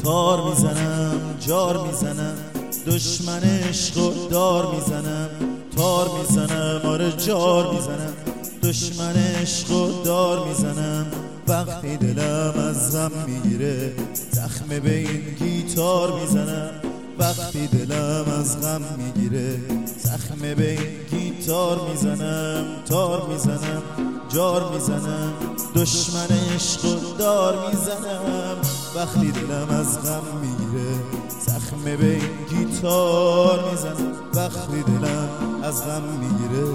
تار میزنم جار میزنم دشمن عشقو دار میزنم تار میزنم آره جار میزنم دشمن عشقو دار میزنم وقتی دلم از غم میگیره زخم به این گیتار میزنم وقتی دلم از غم میگیره زخم به این گیتار میزنم تار میزنم جار میزنم دشمن عشقو دار میزنم وقتی دلم از غم میگیره زخم به این گیتار میزنم وقتی دلم از غم میگیره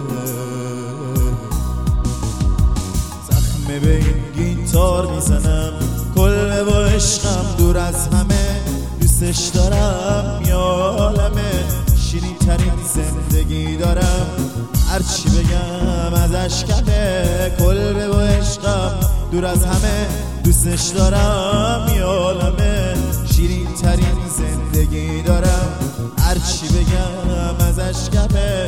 زخم به این گیتار میزنم کل با عشقم دور از همه دوستش دارم یا عالمه شیرین ترین زندگی دارم هرچی بگم ازش کمه کل با عشقم دور از همه دوستش دارم یا عالمه شیرین ترین زندگی دارم هرچی بگم ازش کمه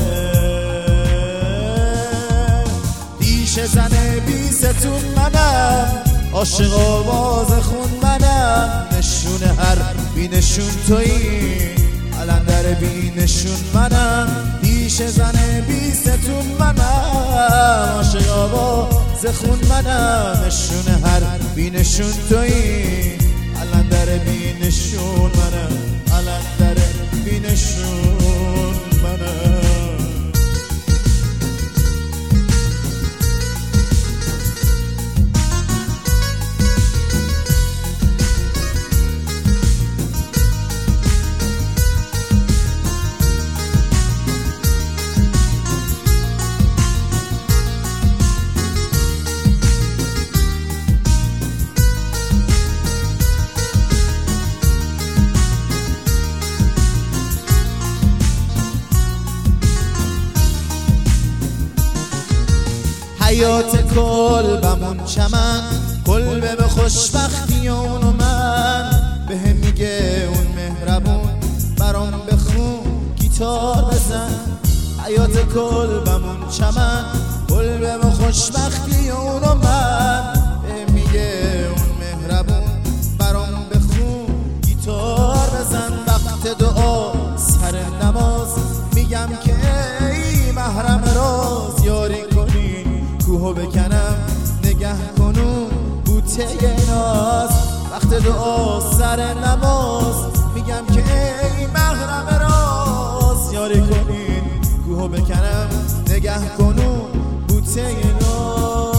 دیشه زنه بی ستون منم عاشق آواز خون منم نشون هر بی نشون تویی قلندر بی نشون منم دیشه زنه بی ستون منم عاشق آواز خون منم نشون هر بی نشون تویی قلندر بی نشون منم قلندر بی نشون منم حیات کلبمون چمن کلبه به خوشبختی اونو من به هم میگه اون مهربون برام بخون گیتار بزن حیات کلبمون چمن کلبه به خوشبختی اونو من به هم میگه اون مهربون برام بخون گیتار بزن وقت دعا سر نماز میگم که ای محرم راز یاری کنی کوهو بکنم نگه کنون بوته ناز وقت دعا سر نماز میگم که ای محرم راز یاری کنین کوهو بکنم نگه کنون بوته ناز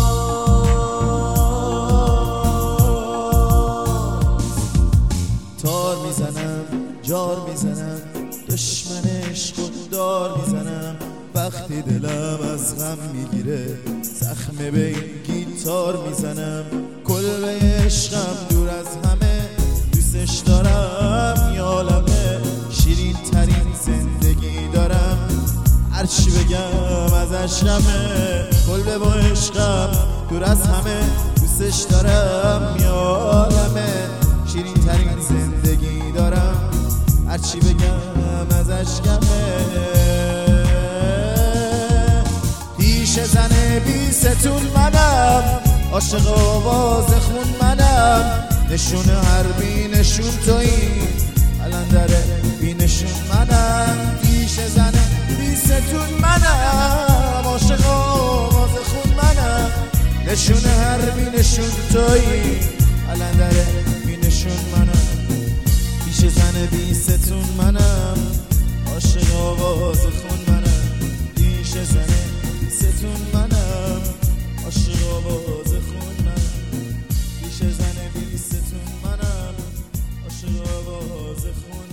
تار میزنم جار میزنم دشمن عشقو دار میزنم وقتی دلم از غم میگیره زخم به این گیتار میزنم کل عشقم دور از همه دوستش دارم یا عالمه شیرین ترین زندگی دارم هرچی بگم ازش کمه کل با عشقم دور از همه دوستش دارم یا عالمه شیرین ترین زندگی دارم هرچی بگم ازش کمه دیشه زنه بی ستون منم عاشق آواز خون منم نشون هر بی نشون تویی قلندر بی نشون منم دیشه زنه بی ستون منم عاشق آواز خون منم نشون هر بی نشون تویی قلندر بی نشون منم دیشه زنه بی ستون منم عاشق آواز خون منم دیشه زنه ستون منم عاشق آواز خون منم دیشه زنه بی ستون منم عاشق آواز خون